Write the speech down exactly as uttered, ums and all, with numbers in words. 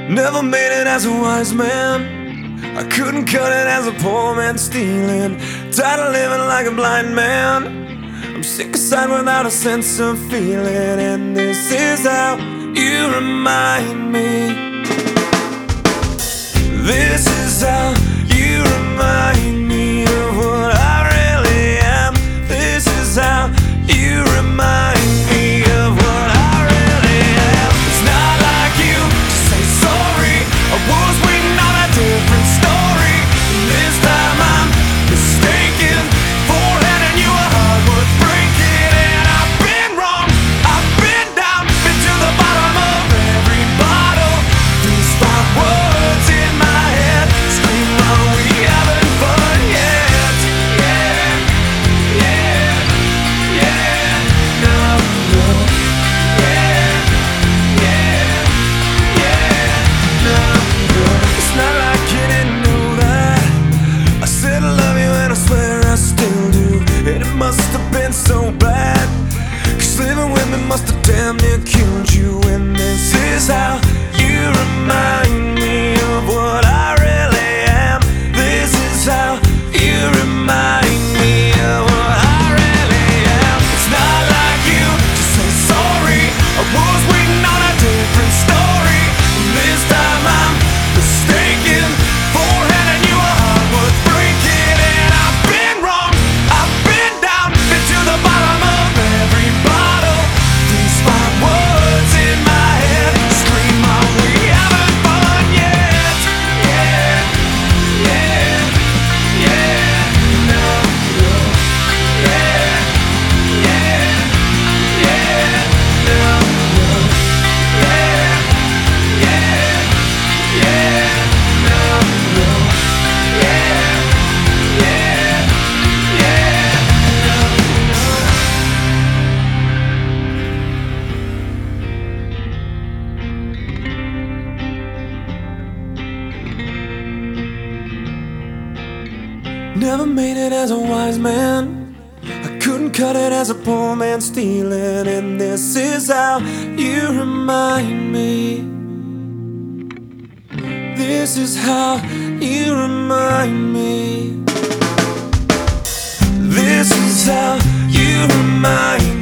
Never made it as a wise man, I couldn't cut it as a poor man stealing. Tired of living like a blind man, I'm sick aside without a sense of feeling. And this is how you remind me. This is how you remind me of what I really am. This is how you remind me of what I really am. It's not like you to say sorry, I was waiting on a different story. This time I'm mistaken for handing you a heart worth breaking. And I've been wrong, I've been down, been to the bottom of every bottle. These five words in my head scream, are we having fun yet? Yeah, yeah, yeah, no, no. Yeah, yeah, yeah, no, no. It's not like you didn't know that I said I love you and I swear I still do. And it must have been so bad, 'cause living with me must have damn near killed you. And this is how you remind me of what I really am. This is how you remind me of what I really am. It's not like you to say sorry, I was waiting on a different story. This time I'm mistaken for handing you a heart worth breaking. And I've been wrong, I've been down, been to the bottom of every bottle. These five words in my head scream, are we having fun yet? Yeah, yeah, yeah, no, no. Yeah, yeah, yeah, no, no. Yeah, yeah, yeah, no, no. Yeah, yeah, yeah, no, no. Never made it as a wise man, I couldn't cut it as a poor man stealing. And this is how you remind me. This is how you remind me. This is how you remind me.